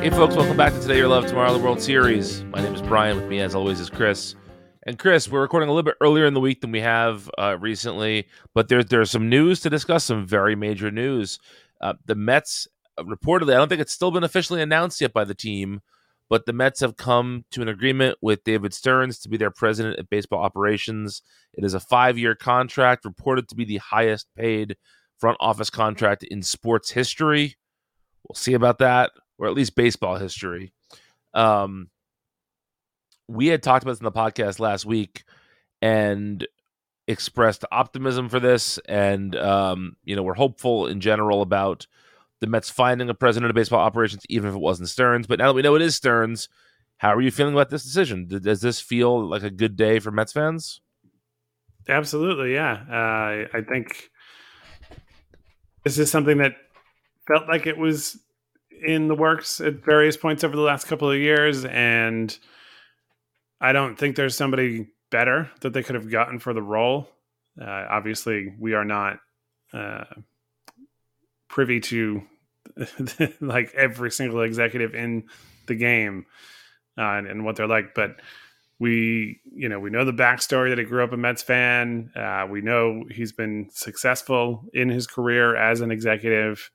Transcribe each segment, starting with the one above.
Hey folks, welcome back to Today Your Love, Tomorrow the World Series. My name is Brian. With me as always is Chris. And Chris, we're recording a little bit earlier in the week than we have recently, but there's some news to discuss, some very major news. The Mets, reportedly, I don't think it's still been officially announced yet by the team, but the Mets have come to an agreement with David Stearns to be their president of baseball operations. It is a 5-year contract, reported to be the highest paid front office contract in sports history. We'll see about that, or at least baseball history. We had talked about this in the podcast last week and expressed optimism for this. And, we're hopeful in general about the Mets finding a president of baseball operations, even if it wasn't Stearns. But now that we know it is Stearns, how are you feeling about this decision? Does this feel like a good day for Mets fans? Absolutely, yeah. I think this is something that felt like it was in the works at various points over the last couple of years, and I don't think there's somebody better that they could have gotten for the role. Obviously, we are not privy to like every single executive in the game and what they're like, but we know the backstory that he grew up a Mets fan. We know he's been successful in his career as an executive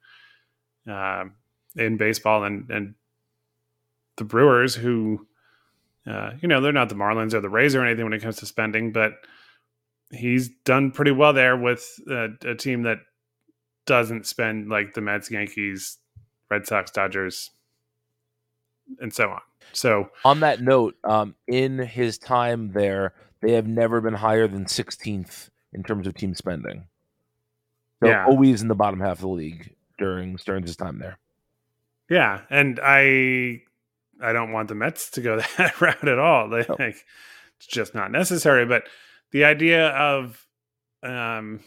in baseball, and the Brewers, who they're not the Marlins or the Rays or anything when it comes to spending, but he's done pretty well there with a team that doesn't spend like the Mets, Yankees, Red Sox, Dodgers, and so on. So on that note, in his time there, they have never been higher than 16th in terms of team spending. So always in the bottom half of the league during Stearns' time there. Yeah, and I don't want the Mets to go that route at all. It's just not necessary. But the idea of a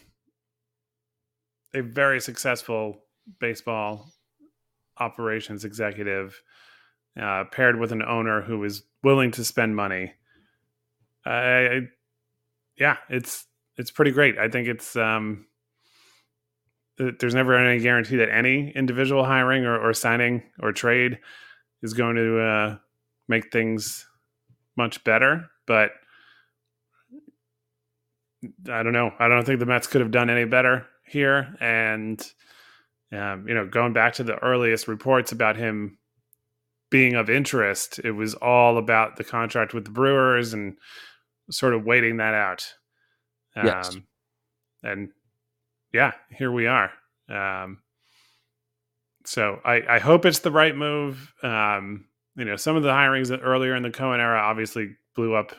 very successful baseball operations executive paired with an owner who is willing to spend money, it's pretty great. I think it's there's never any guarantee that any individual hiring or signing or trade is going to make things much better. But I don't know. I don't think the Mets could have done any better here. And, going back to the earliest reports about him being of interest, it was all about the contract with the Brewers and sort of waiting that out. Yes. And yeah, here we are. So I hope it's the right move. Some of the hirings that earlier in the Cohen era obviously blew up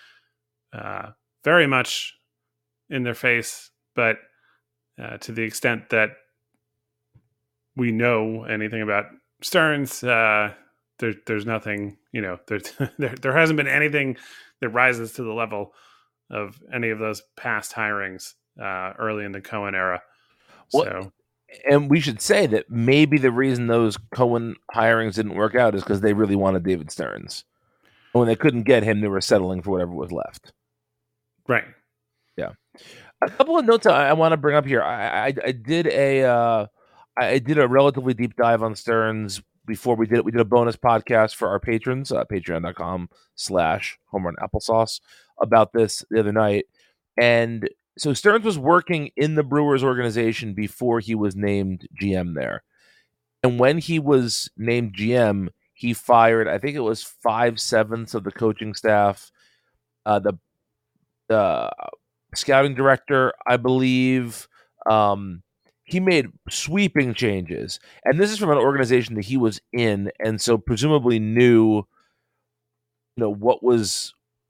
very much in their face, but to the extent that we know anything about Stearns, there's nothing, there hasn't been anything that rises to the level of any of those past hirings early in the Cohen era. Well, and we should say that maybe the reason those Cohen hirings didn't work out is because they really wanted David Stearns. And when they couldn't get him, they were settling for whatever was left. Right. Yeah. A couple of notes I want to bring up here. I did a relatively deep dive on Stearns before we did it. We did a bonus podcast for our patrons, patreon.com/homerunappleSauce, about this the other night. And so Stearns was working in the Brewers organization before he was named GM there. And when he was named GM, he fired, I think it was 5/7 of the coaching staff, the scouting director, I believe. He made sweeping changes. And this is from an organization that he was in, and so presumably knew, what was...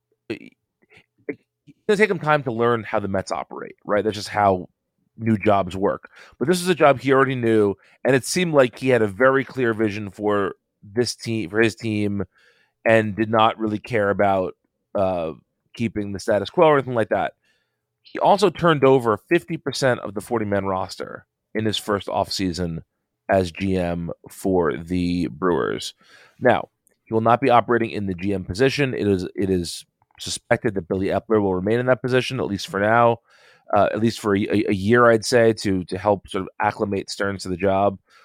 It's going to take him time to learn how the Mets operate, right? That's just how new jobs work. But this is a job he already knew, and it seemed like he had a very clear vision for this team, for his team, and did not really care about keeping the status quo or anything like that. He also turned over 50% of the 40-man roster in his first offseason as GM for the Brewers. Now, he will not be operating in the GM position. It is suspected that Billy Epler will remain in that position, at least for now, at least for a year, I'd say, to help sort of acclimate Stearns to the job.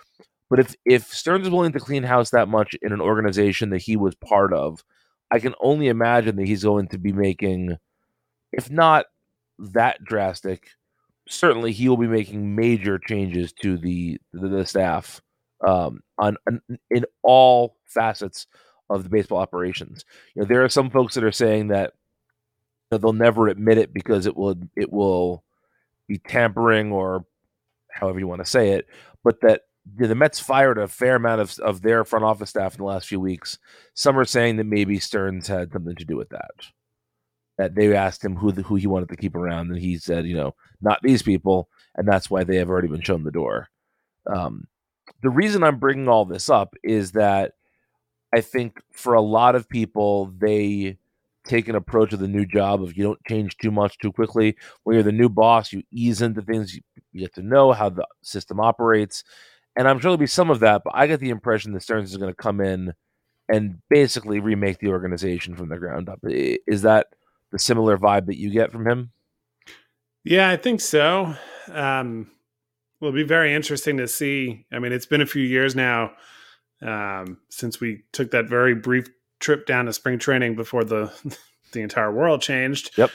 But if Stearns is willing to clean house that much in an organization that he was part of, I can only imagine that he's going to be making, if not that drastic, certainly he will be making major changes to the staff on in all facets of the baseball operations. There are some folks that are saying that they'll never admit it because it will be tampering or however you want to say it, but that the Mets fired a fair amount of their front office staff in the last few weeks. Some are saying that maybe Stearns had something to do with that. That they asked him who he wanted to keep around, and he said, not these people, and that's why they have already been shown the door. The reason I'm bringing all this up is that I think for a lot of people, they take an approach of the new job of you don't change too much too quickly. When you're the new boss, you ease into things, you get to know how the system operates. And I'm sure there'll be some of that, but I get the impression that Stearns is going to come in and basically remake the organization from the ground up. Is that the similar vibe that you get from him? Yeah, I think so. It'll be very interesting to see. I mean, it's been a few years now since we took that very brief trip down to spring training before the entire world changed. Yep.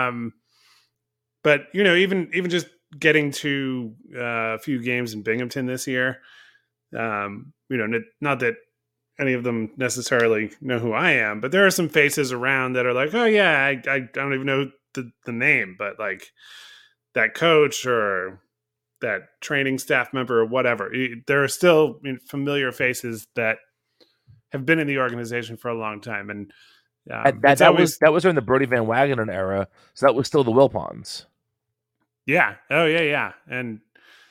But even just getting to a few games in Binghamton this year, not that any of them necessarily know who I am, but there are some faces around that are like, oh yeah, I don't even know the name, but like that coach or that training staff member or whatever. There are still familiar faces that have been in the organization for a long time, and that was during the Brodie Van Wagenen era, so that was still the Wilpons. Yeah. Oh yeah. And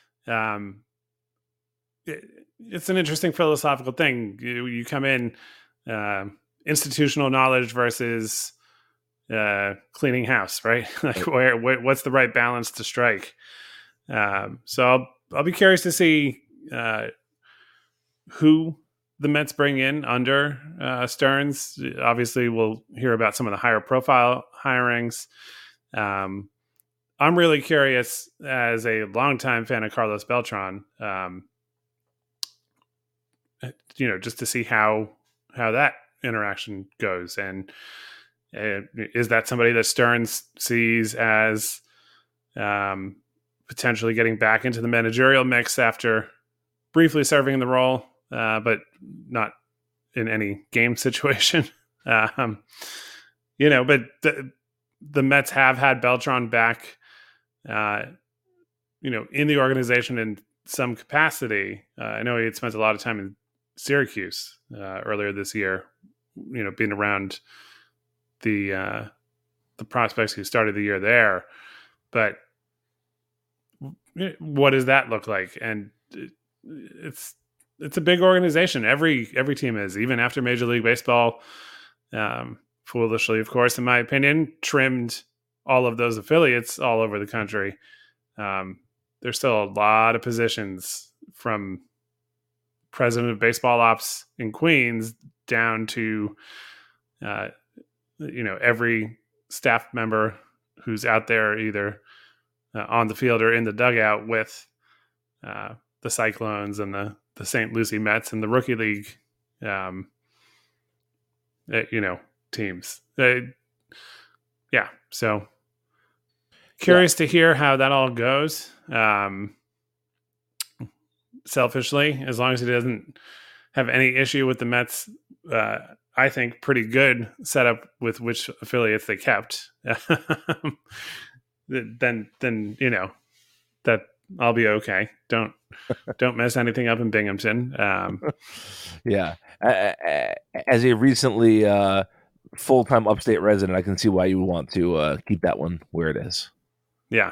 it's an interesting philosophical thing. You come in institutional knowledge versus cleaning house, right? Like what's the right balance to strike? So I'll be curious to see who the Mets bring in under Stearns. Obviously, we'll hear about some of the higher profile hirings. I'm really curious as a longtime fan of Carlos Beltran, just to see how that interaction goes. And is that somebody that Stearns sees as potentially getting back into the managerial mix after briefly serving in the role, but not in any game situation? But the Mets have had Beltran back, in the organization in some capacity. I know he had spent a lot of time in Syracuse earlier this year, being around the prospects who started the year there. But what does that look like? And it's a big organization. Every team is, even after Major League Baseball, foolishly, of course, in my opinion, trimmed all of those affiliates all over the country. There's still a lot of positions from president of baseball ops in Queens down to, every staff member who's out there either on the field or in the dugout with the Cyclones and the St. Lucie Mets and the Rookie League, teams. So curious to hear how that all goes. Selfishly, as long as he doesn't have any issue with the Mets, I think pretty good setup with which affiliates they kept. then that I'll be okay. Don't mess anything up in Binghamton. Yeah, as a recently full-time upstate resident, I can see why you would want to keep that one where it is. Yeah.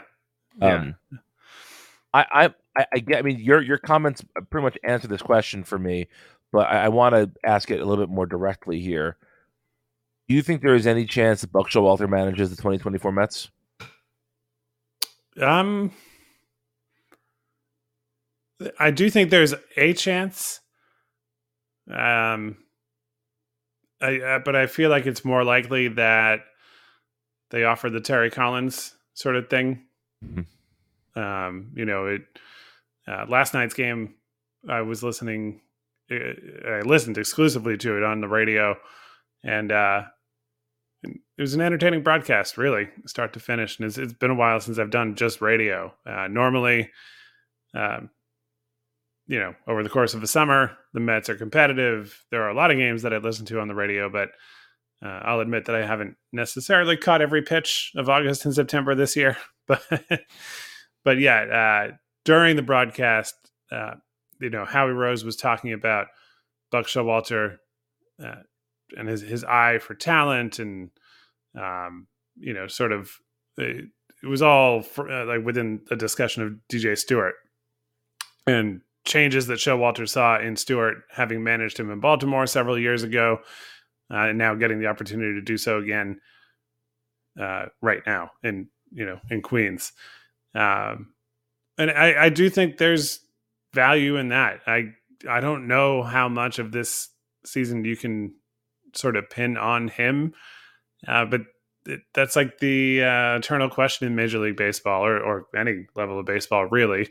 I get. I mean, your comments pretty much answer this question for me, but I want to ask it a little bit more directly here. Do you think there is any chance that Buck Showalter manages the 2024 Mets? I do think there's a chance. But I feel like it's more likely that they offer the Terry Collins sort of thing. Mm-hmm. Last night's game I was listening. I listened exclusively to it on the radio, and it was an entertaining broadcast, really, start to finish. And it's been a while since I've done just radio. Normally, um, over the course of the summer, the Mets are competitive. There are a lot of games that I listen to on the radio, but I'll admit that I haven't necessarily caught every pitch of August and September this year. But yeah, during the broadcast, Howie Rose was talking about Buck Showalter and his eye for talent, and sort of it was all like within a discussion of DJ Stewart and changes that Showalter saw in Stewart, having managed him in Baltimore several years ago, and now getting the opportunity to do so again right now in Queens. And I do think there's value in that. I don't know how much of this season you can sort of pin on him, but that's like the eternal question in Major League Baseball or any level of baseball, really.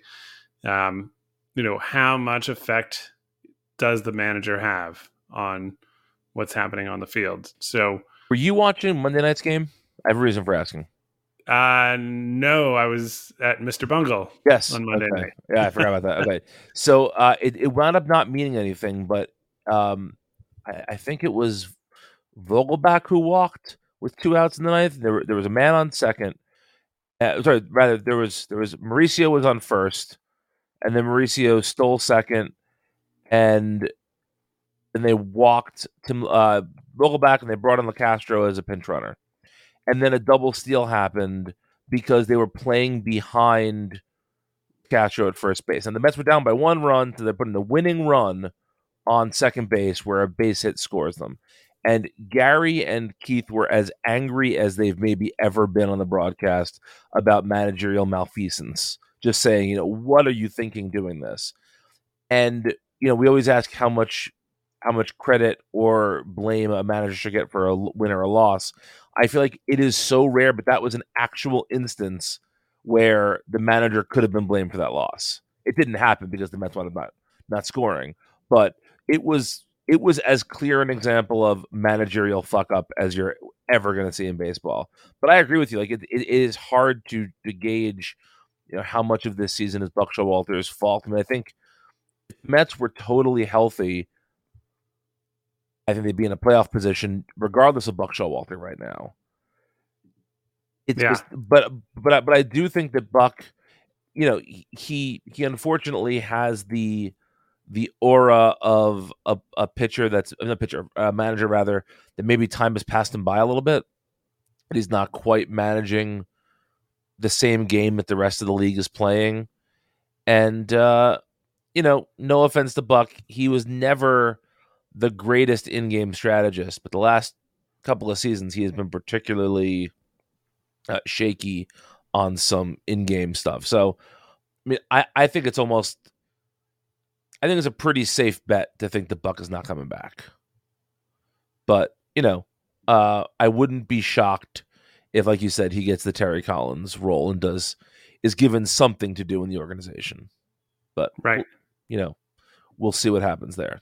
How much effect does the manager have on what's happening on the field? So, were you watching Monday night's game? I have a reason for asking. No, I was at Mr. Bungle. Yes, on Monday night. Yeah, I forgot about that. Okay, so it wound up not meaning anything, but I think it was Vogelbach who walked with 2 outs in the ninth. There was a man on second. There was Mauricio was on first, and then Mauricio stole second, and then they walked to Vogelbach, and they brought in LeCastro as a pinch runner. And then a double steal happened because they were playing behind Castro at first base. And the Mets were down by 1 run, so they're putting the winning run on second base where a base hit scores them. And Gary and Keith were as angry as they've maybe ever been on the broadcast about managerial malfeasance. Just saying, what are you thinking doing this? And, we always ask how much credit or blame a manager should get for a win or a loss. I feel like it is so rare, but that was an actual instance where the manager could have been blamed for that loss. It didn't happen because the Mets wound up not scoring, but it was as clear an example of managerial fuck up as you're ever going to see in baseball. But I agree with you. Like it is hard to gauge, how much of this season is Buck Showalter's fault. I mean, I think if the Mets were totally healthy, I think they'd be in a playoff position regardless of Buck Showalter right now. But I do think that Buck, he unfortunately has the aura of a pitcher a manager rather, that maybe time has passed him by a little bit. But he's not quite managing the same game that the rest of the league is playing. And no offense to Buck, he was never the greatest in-game strategist, but the last couple of seasons he has been particularly shaky on some in-game stuff. So, I mean, I think it's a pretty safe bet to think the Buck is not coming back. But, I wouldn't be shocked if, like you said, he gets the Terry Collins role and is given something to do in the organization. But, right. We'll see what happens there.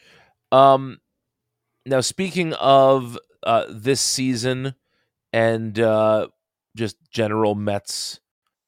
Now, speaking of this season and just general Mets,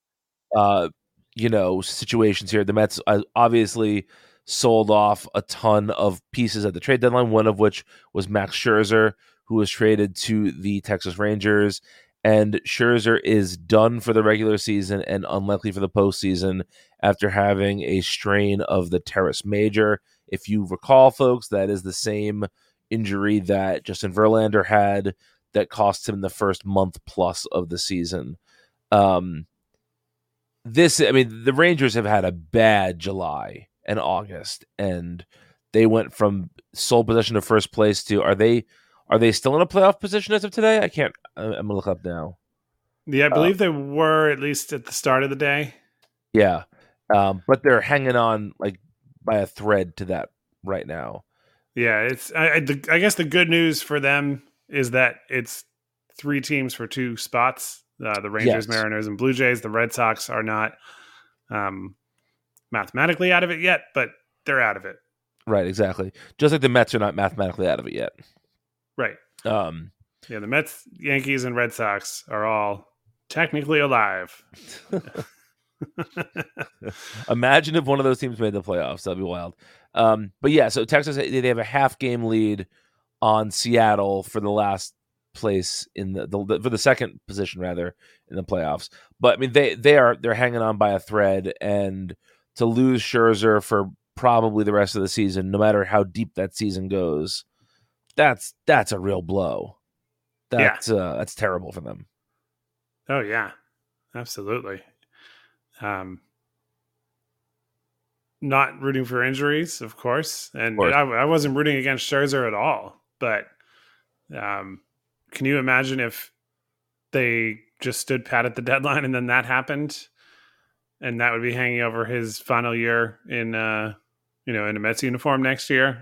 situations here, the Mets obviously sold off a ton of pieces at the trade deadline, one of which was Max Scherzer, who was traded to the Texas Rangers. And Scherzer is done for the regular season and unlikely for the postseason after having a strain of the teres major. If you recall, folks, that is the same injury that Justin Verlander had that cost him the first month plus of the season. The Rangers have had a bad July and August, and they went from sole possession of first place to are they still in a playoff position as of today? I'm gonna look up now. Yeah, I believe they were, at least at the start of the day. Yeah, but they're hanging on like by a thread to that right now. Yeah, it's I guess the good news for them is that it's 3 teams for 2 spots. The Rangers, yes, Mariners, and Blue Jays. The Red Sox are not mathematically out of it yet, but they're out of it. Right, exactly. Just like the Mets are not mathematically out of it yet. Right. Um, Yeah, the Mets, Yankees, and Red Sox are all technically alive. Imagine if one of those teams made the playoffs. That'd be wild. But yeah, so Texas, they have a half game lead on Seattle for the last place in for the second position rather in the playoffs. But I mean they're hanging on by a thread, and to lose Scherzer for probably the rest of the season, no matter how deep that season goes, that's a real blow. That's terrible for them. Oh yeah, absolutely. Not rooting for injuries, of course, and I wasn't rooting against Scherzer at all. But can you imagine if they just stood pat at the deadline and then that happened, and that would be hanging over his final year in a Mets uniform next year?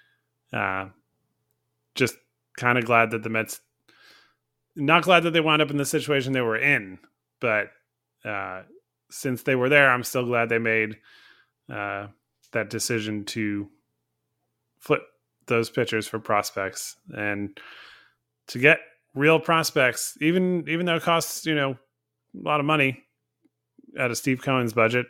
Just kind of glad that the Mets, not glad that they wound up in the situation they were in, but since they were there, I'm still glad they made that decision to flip those pitchers for prospects and to get real prospects, even though it costs, a lot of money out of Steve Cohen's budget.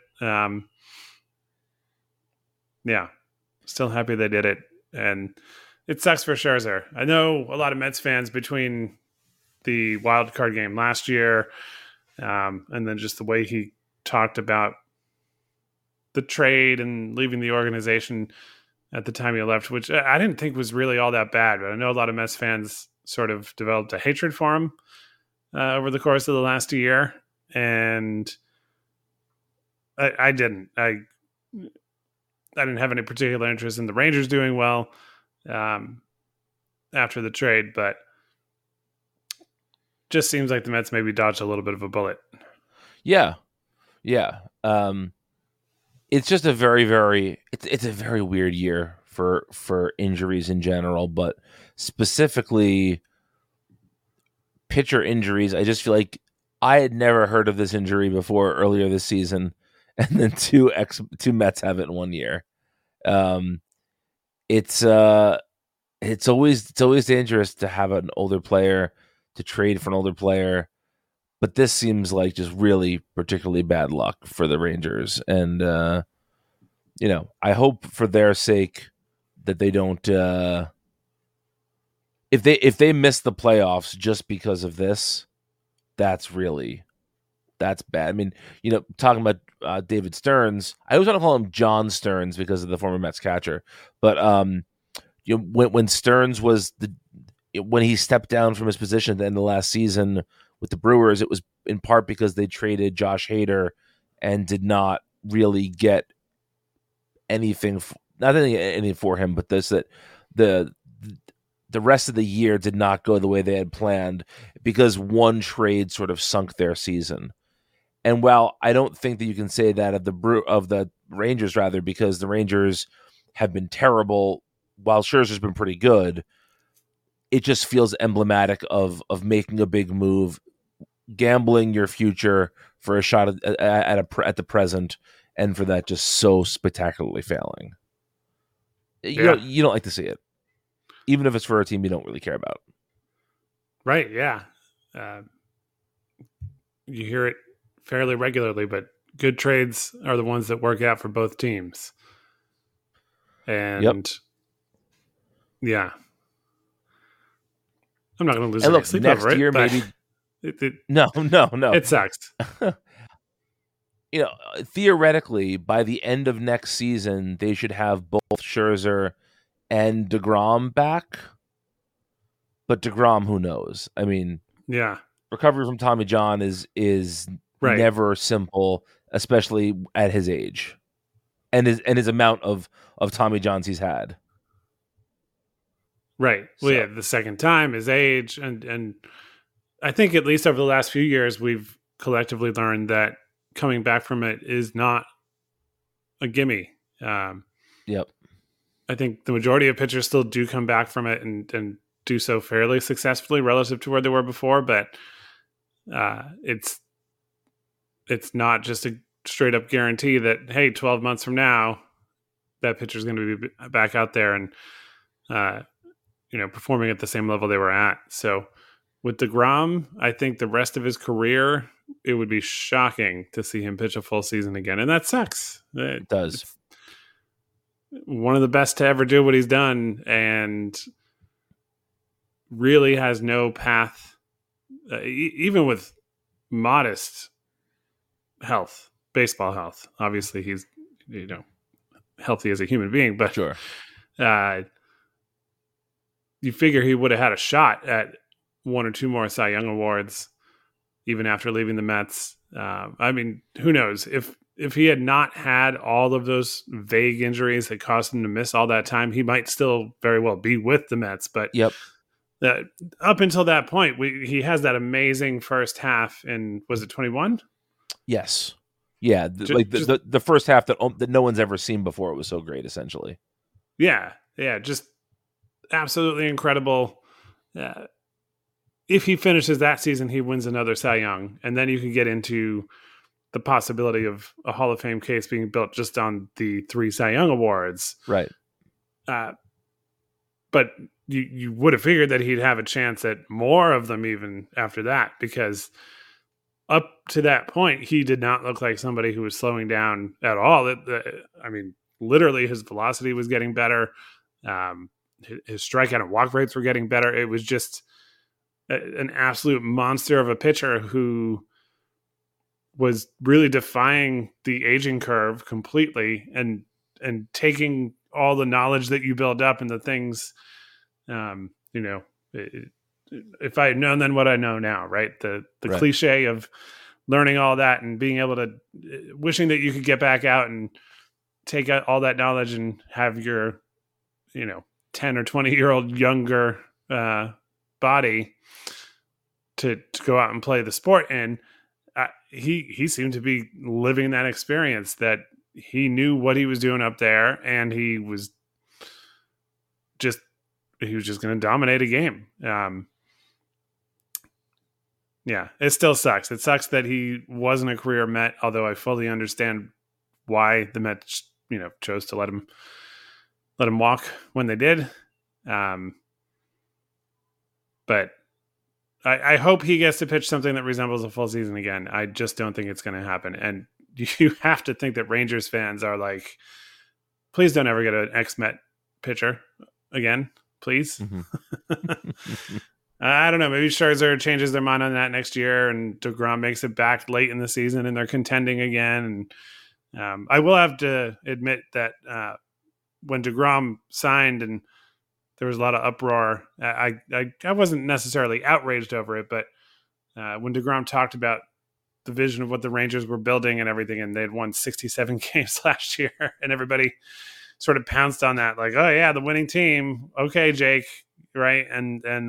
Yeah, still happy they did it. And it sucks for Scherzer. I know a lot of Mets fans between the wild card game last year and then just the way he talked about the trade and leaving the organization at the time he left, which I didn't think was really all that bad. But I know a lot of Mets fans sort of developed a hatred for him over the course of the last year. And I didn't. I didn't have any particular interest in the Rangers doing well after the trade, but just seems like the Mets maybe dodged a little bit of a bullet. Yeah. It's just a very, very it's a very weird year for injuries in general, but specifically pitcher injuries. I just feel like I had never heard of this injury before earlier this season, and then two Mets have it in 1 year. It's always dangerous to have an older player, to trade for an older player, but this seems like just really particularly bad luck for the Rangers. And I hope for their sake that they don't if they miss the playoffs just because of this, that's bad. I mean, talking about David Stearns, I always want to call him John Stearns because of the former Mets catcher, but when Stearns was when he stepped down from his position at the end of the last season with the Brewers, it was in part because they traded Josh Hader and did not really get anything, anything for him, but that the rest of the year did not go the way they had planned because one trade sort of sunk their season. And while I don't think that you can say that of the Rangers, rather, because the Rangers have been terrible while Scherzer's been pretty good, it just feels emblematic of making a big move, gambling your future for a shot at the present, and for that just so spectacularly failing. You don't like to see it, even if it's for a team you don't really care about. Right? Yeah, you hear it fairly regularly, but good trades are the ones that work out for both teams. And yeah, I'm not going to lose any sleep next over it. Year, maybe. No. It sucks. Theoretically, by the end of next season, they should have both Scherzer and DeGrom back. But DeGrom, who knows? I mean, yeah, recovery from Tommy John is right. Never simple, especially at his age, and his amount of Tommy Johns he's had. Right. Well, yeah, the second time, his age, and I think at least over the last few years, we've collectively learned that coming back from it is not a gimme. Yep. I think the majority of pitchers still do come back from it and do so fairly successfully relative to where they were before, but it's not just a straight up guarantee that, hey, 12 months from now, that pitcher is going to be back out there and performing at the same level they were at. So with DeGrom, I think the rest of his career, it would be shocking to see him pitch a full season again, and that sucks. It does. It's one of the best to ever do what he's done, and really has no path, even with modest health, baseball health. Obviously, he's healthy as a human being, but sure. You figure he would have had a shot at one or two more Cy Young awards, even after leaving the Mets. I mean, who knows if he had not had all of those vague injuries that caused him to miss all that time, he might still very well be with the Mets. But yep. Up until that point, he has that amazing first half in, was it 21? Yes. Yeah. The first half that no one's ever seen before. It was so great, essentially. Yeah. Yeah. Just absolutely incredible. If he finishes that season, he wins another Cy Young. And then you can get into the possibility of a Hall of Fame case being built just on the 3 Cy Young awards. Right. But you would have figured that he'd have a chance at more of them even after that, because up to that point, he did not look like somebody who was slowing down at all. I mean, literally his velocity was getting better. His strikeout and walk rates were getting better. It was just an absolute monster of a pitcher who was really defying the aging curve completely and taking all the knowledge that you build up and the things, if I had known then what I know now, right? The right. cliche of learning all that and being able to, wishing that you could get back out and take out all that knowledge and have your, 10 or 20-year-old younger body to go out and play the sport. And he seemed to be living that experience, that he knew what he was doing up there, and he was just going to dominate a game. Yeah, it still sucks. It sucks that he wasn't a career Met, although I fully understand why the Mets, chose to let him walk when they did. But I hope he gets to pitch something that resembles a full season again. I just don't think it's going to happen. And you have to think that Rangers fans are like, please don't ever get an ex-Met pitcher again, please. Mm-hmm. I don't know. Maybe Scherzer changes their mind on that next year, and DeGrom makes it back late in the season, and they're contending again. And I will have to admit that when DeGrom signed and there was a lot of uproar, I wasn't necessarily outraged over it, but when DeGrom talked about the vision of what the Rangers were building and everything, and they'd won 67 games last year, and everybody sort of pounced on that, like, oh yeah, the winning team. Okay, Jake, right? And then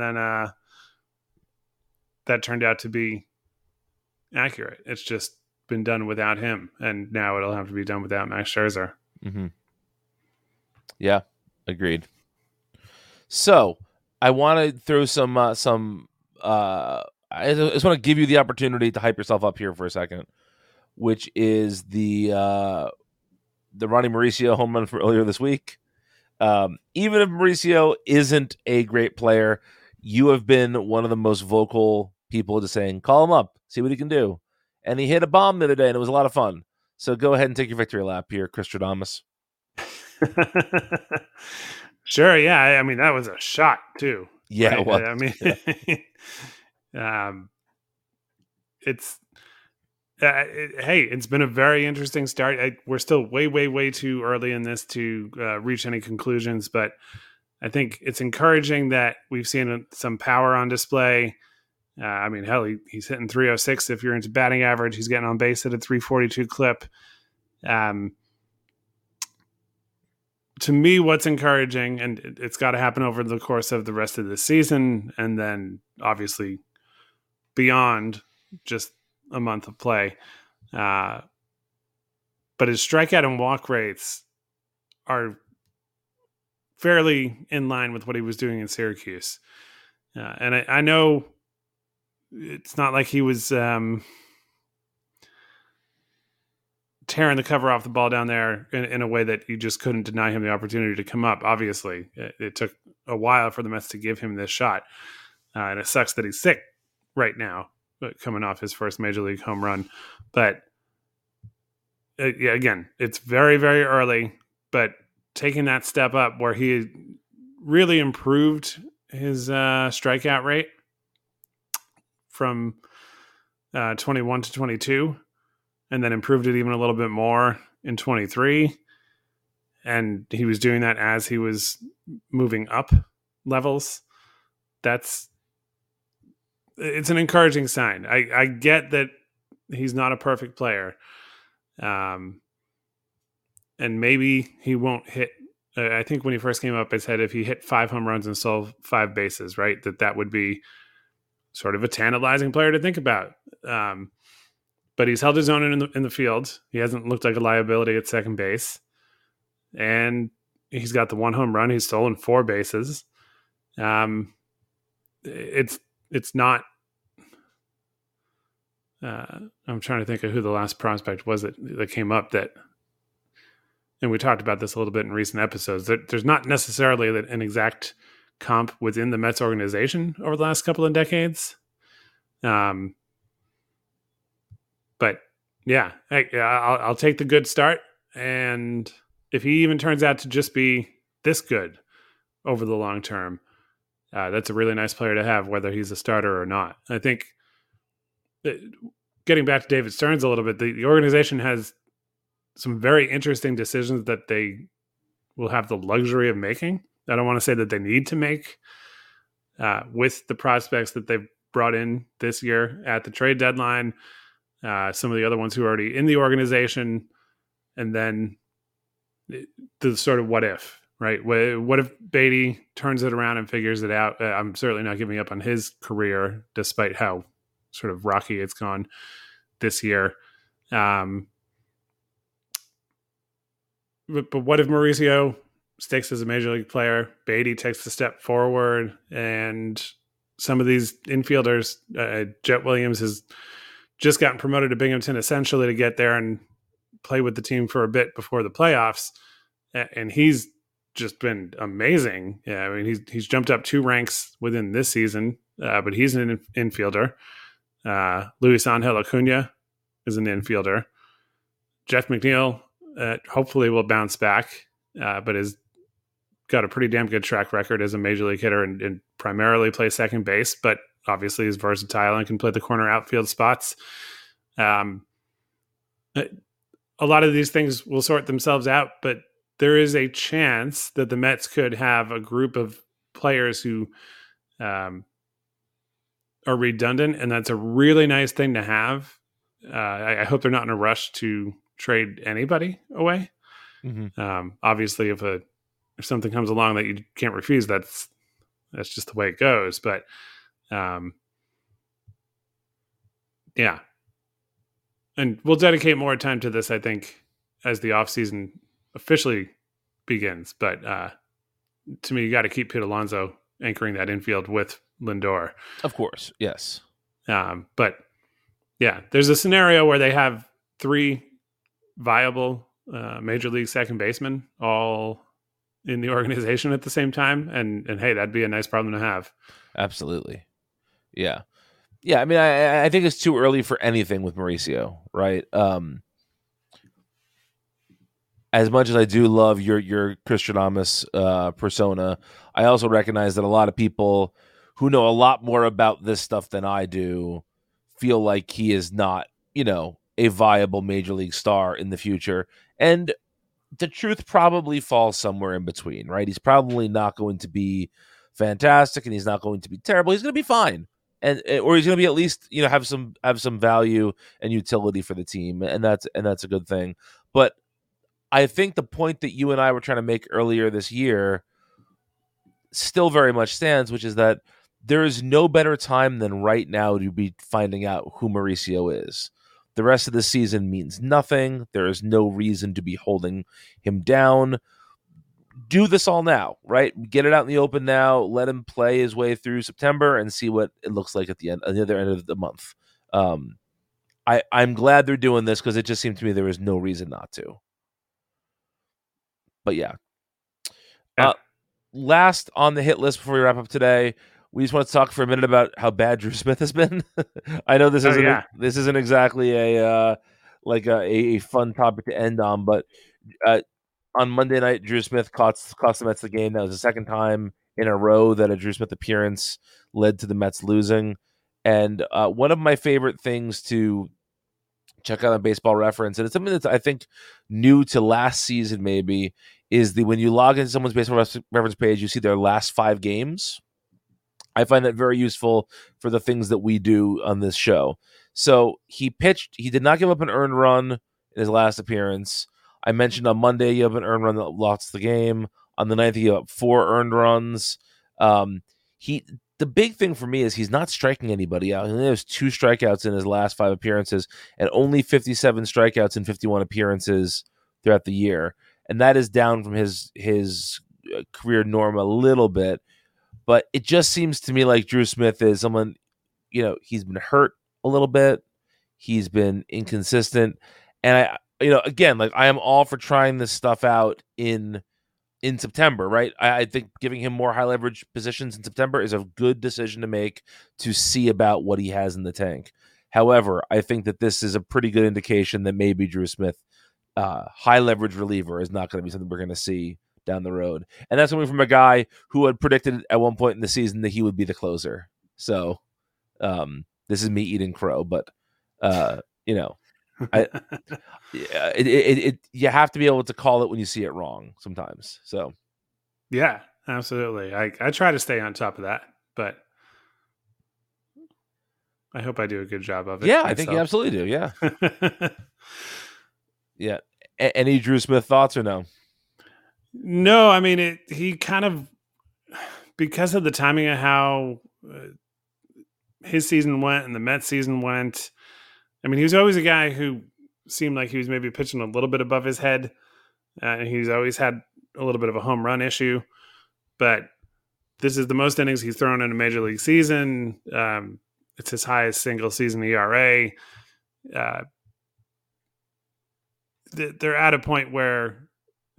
that turned out to be accurate. It's just been done without him, and now it'll have to be done without Max Scherzer. Mm-hmm. Yeah, agreed. So I want to throw some. I just want to give you the opportunity to hype yourself up here for a second, which is the Ronnie Mauricio home run from earlier this week. Even if Mauricio isn't a great player, you have been one of the most vocal people just saying, call him up, see what he can do. And he hit a bomb the other day, and it was a lot of fun. So go ahead and take your victory lap here, Chris Stradamus. Sure, yeah. I mean, that was a shot too. Yeah, right? It was. I mean, it's hey, it's been a very interesting start. We're still way, way, way too early in this to reach any conclusions, but I think it's encouraging that we've seen some power on display. I mean, hell, he's hitting 306 if you're into batting average. He's getting on base at a 342 clip. To me, what's encouraging, and it's got to happen over the course of the rest of the season, and then obviously beyond just a month of play. But his strikeout and walk rates are fairly in line with what he was doing in Syracuse. And I know it's not like he was tearing the cover off the ball down there in a way that you just couldn't deny him the opportunity to come up. Obviously, it took a while for the Mets to give him this shot, and it sucks that he's sick right now, coming off his first major league home run. But yeah, again, it's very, very early, but taking that step up where he really improved his strikeout rate from 21 to 22, and then improved it even a little bit more in 23. And he was doing that as he was moving up levels. It's an encouraging sign. I get that he's not a perfect player. And maybe he won't hit. I think when he first came up, I said if he hit 5 home runs and stole 5 bases, right, that would be sort of a tantalizing player to think about. But he's held his own in the field. He hasn't looked like a liability at second base, and he's got the 1 home run. He's stolen 4 bases. It's not. I'm trying to think of who the last prospect was that came up that. And we talked about this a little bit in recent episodes. There's not necessarily an exact comp within the Mets organization over the last couple of decades. But yeah, I'll take the good start. And if he even turns out to just be this good over the long term, that's a really nice player to have, whether he's a starter or not. I think getting back to David Stearns a little bit, the organization has some very interesting decisions that they will have the luxury of making. I don't want to say that they need to make with the prospects that they've brought in this year at the trade deadline, some of the other ones who are already in the organization, and then the sort of what if, right? What if Beatty turns it around and figures it out? I'm certainly not giving up on his career, despite how sort of rocky it's gone this year. But what if Mauricio sticks as a major league player? Beatty takes a step forward, and some of these infielders, Jet Williams has just gotten promoted to Binghamton essentially to get there and play with the team for a bit before the playoffs, and he's just been amazing. Yeah, I mean he's jumped up 2 ranks within this season, but he's an infielder. Luis Angel Acuna is an infielder. Jeff McNeil hopefully will bounce back, but has got a pretty damn good track record as a major league hitter and primarily plays second base, but obviously is versatile and can play the corner outfield spots. A lot of these things will sort themselves out, but there is a chance that the Mets could have a group of players who are redundant, and that's a really nice thing to have. I hope they're not in a rush to trade anybody away. Mm-hmm. Obviously, if something comes along that you can't refuse, that's just the way it goes. But yeah, and we'll dedicate more time to this, I think, as the offseason officially begins. But to me, you got to keep Pete Alonso anchoring that infield with Lindor. Of course, yes. But yeah, there's a scenario where they have 3 viable major league second basemen all in the organization at the same time, and hey, that'd be a nice problem to have. Absolutely. Yeah. I mean, I think it's too early for anything with Mauricio, right? As much as I do love your Cristianomus persona, I also recognize that a lot of people who know a lot more about this stuff than I do feel like he is not, a viable major league star in the future. And the truth probably falls somewhere in between, right? He's probably not going to be fantastic, and he's not going to be terrible. He's going to be fine, or he's going to be at least have some value and utility for the team, and that's a good thing. But I think the point that you and I were trying to make earlier this year still very much stands, which is that there is no better time than right now to be finding out who Mauricio is. The rest of the season means nothing. There is no reason to be holding him down. Do this all now, right? Get it out in the open now. Let him play his way through September and see what it looks like at the other end of the month. I'm glad they're doing this because it just seemed to me there was no reason not to. But yeah. Yeah. Last on the hit list before we wrap up today, we just want to talk for a minute about how bad Drew Smith has been. I know Oh yeah. this isn't exactly a fun topic to end on, but uh, on Monday night, Drew Smith cost the Mets the game. That was the second time in a row that a Drew Smith appearance led to the Mets losing. And one of my favorite things to check out on Baseball Reference, and it's something that's I think new to last season maybe, is when you log into someone's Baseball Reference page, you see their last 5 games. I find that very useful for the things that we do on this show. So he did not give up an earned run in his last appearance. I mentioned on Monday he gave up an earned run that lost the game. On the 9th, he gave up 4 earned runs. He The big thing for me is he's not striking anybody out. He only has 2 strikeouts in his last 5 appearances and only 57 strikeouts in 51 appearances throughout the year. And that is down from his career norm a little bit. But it just seems to me like Drew Smith is someone, he's been hurt a little bit. He's been inconsistent. And again, like I am all for trying this stuff out in September, right? I think giving him more high leverage positions in September is a good decision to make to see about what he has in the tank. However, I think that this is a pretty good indication that maybe Drew Smith, high leverage reliever, is not going to be something we're going to see down the road. And that's coming from a guy who had predicted at one point in the season that he would be the closer. So this is me eating crow, but I you have to be able to call it when you see it wrong sometimes. So yeah, absolutely. I try to stay on top of that, but I hope I do a good job of it. Yeah, I think you absolutely do. Yeah. Yeah. Any Drew Smith thoughts or no? No, I mean, he kind of, because of the timing of how his season went and the Mets season went, I mean, he was always a guy who seemed like he was maybe pitching a little bit above his head. He's always had a little bit of a home run issue, but this is the most innings he's thrown in a major league season. It's his highest single season ERA. They're at a point where,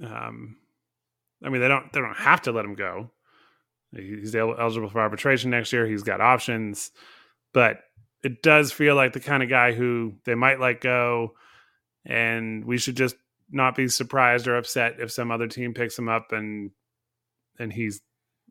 I mean, they don't have to let him go. He's eligible for arbitration next year. He's got options, but it does feel like the kind of guy who they might let go, and we should just not be surprised or upset if some other team picks him up and he's,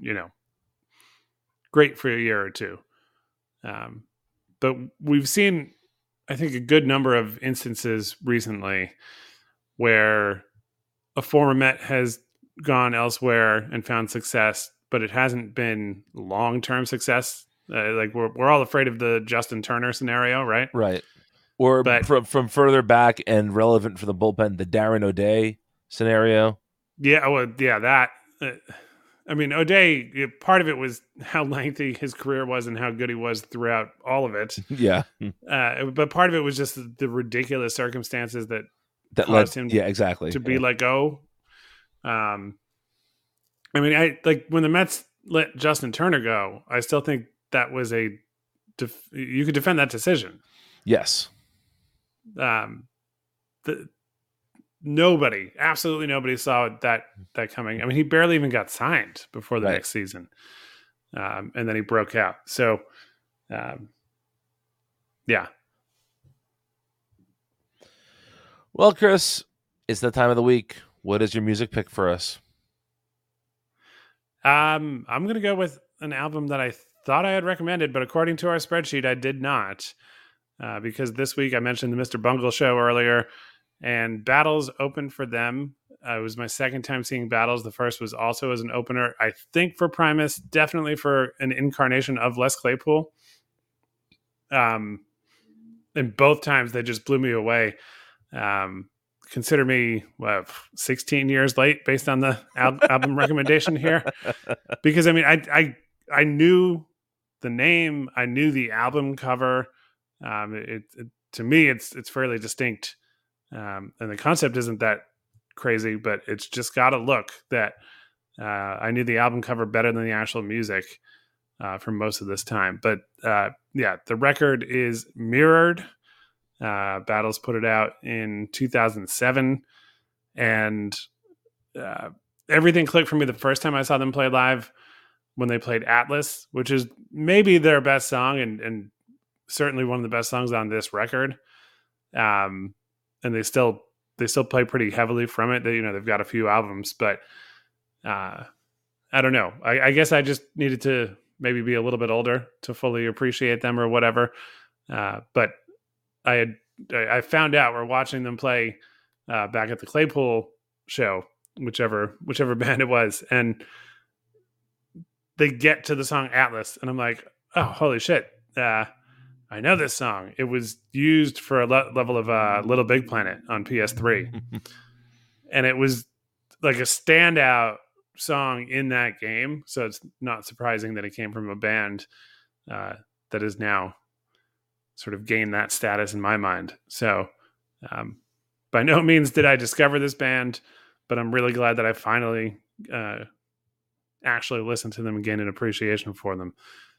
great for a year or two. But we've seen, I think, a good number of instances recently where a former Met has gone elsewhere and found success, but it hasn't been long-term success. Like we're all afraid of the Justin Turner scenario, right? Right. Or from further back and relevant for the bullpen, the Darren O'Day scenario. Yeah, well, yeah, that. I mean, O'Day, part of it was how lengthy his career was and how good he was throughout all of it. Yeah. But part of it was just the ridiculous circumstances that caused him exactly to be let go. I mean, I like when the Mets let Justin Turner go, I still think that was you could defend that decision. Yes. Absolutely nobody saw that coming. I mean, he barely even got signed before the next season. And then he broke out. So, yeah. Well, Chris, it's the time of the week. What is your music pick for us? I'm going to go with an album that I thought I had recommended, but according to our spreadsheet, I did not. Because this week I mentioned the Mr. Bungle show earlier, and Battles opened for them. It was my second time seeing Battles. The first was also as an opener, I think, for Primus, definitely for an incarnation of Les Claypool. And both times they just blew me away. Consider me 16 years late based on the album recommendation here, because I mean I knew the name, I knew the album cover. To me it's fairly distinct, and the concept isn't that crazy, but it's just got a look that I knew the album cover better than the actual music for most of this time. But yeah, the record is Mirrored. Battles put it out in 2007, and everything clicked for me the first time I saw them play live when they played Atlas, which is maybe their best song and certainly one of the best songs on this record. And they still play pretty heavily from it. They've got a few albums, but I don't know. I guess I just needed to maybe be a little bit older to fully appreciate them or whatever. But I found out we're watching them play back at the Claypool show, whichever band it was, and they get to the song Atlas, and I'm like, oh, holy shit. I know this song. It was used for a level of Little Big Planet on PS3. And it was like a standout song in that game. So it's not surprising that it came from a band that has now sort of gained that status in my mind. So by no means did I discover this band, but I'm really glad that I finally actually listened to them again in appreciation for them.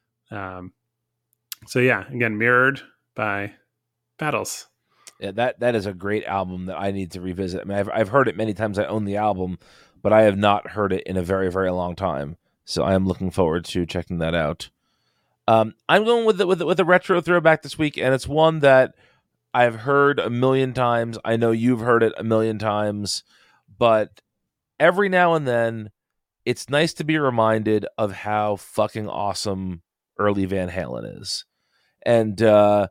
So yeah, again, Mirrored by Battles. Yeah, that is a great album that I need to revisit. I mean, I've heard it many times. I own the album, but I have not heard it in a very, very long time. So I am looking forward to checking that out. I'm going with a retro throwback this week, and it's one that I've heard a million times. I know you've heard it a million times, but every now and then, it's nice to be reminded of how fucking awesome early Van Halen is. And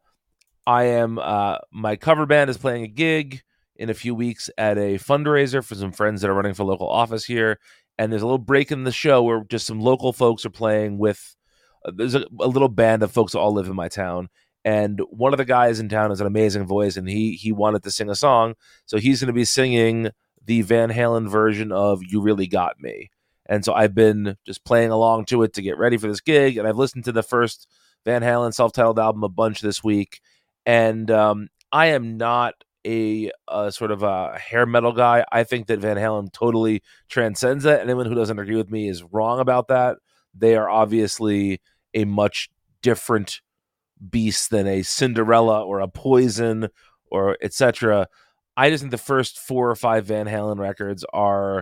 my cover band is playing a gig in a few weeks at a fundraiser for some friends that are running for local office here. And there's a little break in the show where just some local folks are playing with, there's a little band of folks that all live in my town. And one of the guys in town has an amazing voice, and he wanted to sing a song. So he's going to be singing the Van Halen version of You Really Got Me. And so I've been just playing along to it to get ready for this gig. And I've listened to the first Van Halen self-titled album a bunch this week. And I am not a sort of a hair metal guy. I think that Van Halen totally transcends that. Anyone who doesn't agree with me is wrong about that. They are obviously a much different beast than a Cinderella or a Poison or etc. I just think the first 4 or 5 Van Halen records are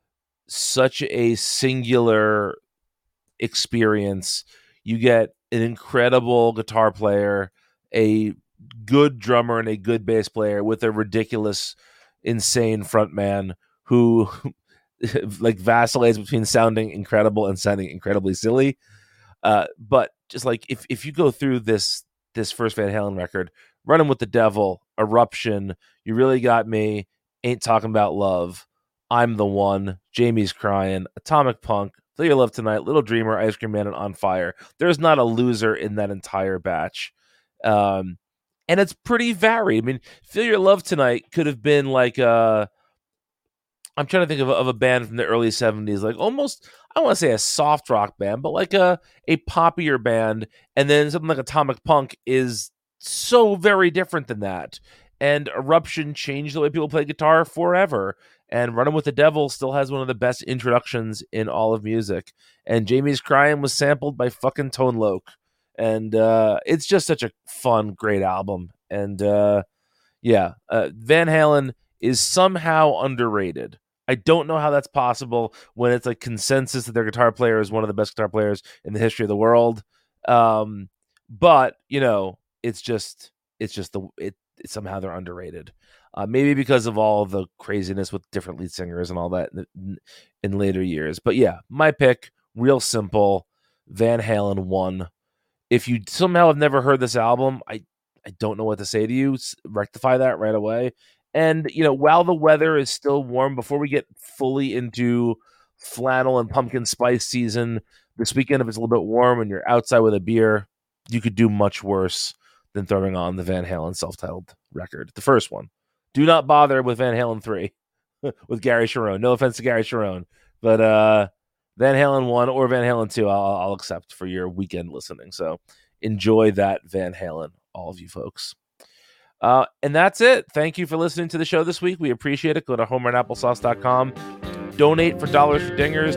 such a singular experience. You get an incredible guitar player, a good drummer, and a good bass player with a ridiculous, insane frontman who like vacillates between sounding incredible and sounding incredibly silly. But just like if you go through this first Van Halen record, Running with the Devil, Eruption, You Really Got Me, Ain't Talking About Love, I'm the One, Jamie's Crying, Atomic Punk, Feel Your Love Tonight, Little Dreamer, Ice Cream Man, and On Fire. There's not a loser in that entire batch. And it's pretty varied. I mean, Feel Your Love Tonight could have been like I'm trying to think of a band from the early 70s, like almost, I don't want to say a soft rock band, but like a poppier band. And then something like Atomic Punk is so very different than that. And Eruption changed the way people play guitar forever. And Running with the Devil still has one of the best introductions in all of music. And Jamie's Crying was sampled by fucking Tone Loc. And it's just such a fun, great album. And Van Halen is somehow underrated. I don't know how that's possible when it's like consensus that their guitar player is one of the best guitar players in the history of the world. But it's somehow they're underrated. Maybe because of all the craziness with different lead singers and all that in later years. But yeah, my pick, real simple, Van Halen 1. If you somehow have never heard this album, I don't know what to say to you. Rectify that right away. And, while the weather is still warm, before we get fully into flannel and pumpkin spice season, this weekend, if it's a little bit warm and you're outside with a beer, you could do much worse than throwing on the Van Halen self-titled record, the first one. Do not bother with Van Halen 3 with Gary Cherone. No offense to Gary Cherone, but Van Halen 1 or Van Halen 2, I'll accept for your weekend listening. So enjoy that Van Halen, all of you folks. And that's it. Thank you for listening to the show this week. We appreciate it. Go to homerandapplesauce.com. Donate for Dollars for Dingers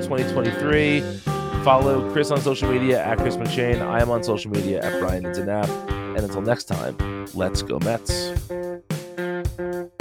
2023. Follow Chris on social media at Chris McShane. I am on social media at Brian Danap. And until next time, let's go Mets.